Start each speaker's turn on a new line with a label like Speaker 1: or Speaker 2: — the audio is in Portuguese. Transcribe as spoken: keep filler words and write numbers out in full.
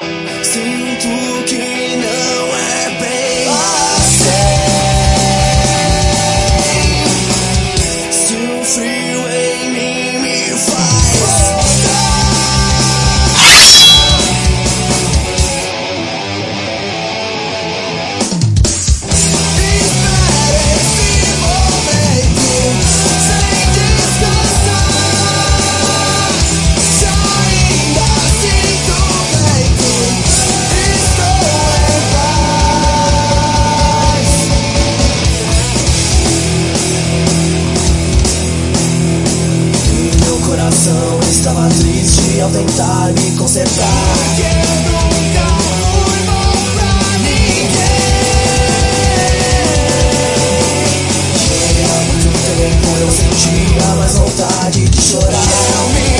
Speaker 1: Sinto que não é bem assim. Se o frio em mim me faz voltar. Espere esse momento sem descansar. Se ainda sinto vento, estou em paz. E meu coração estava triste ao tentar me consertar. Porque eu nunca fui bom pra ninguém. Chegava muito tempo, eu sentia mais vontade de chorar. Eu me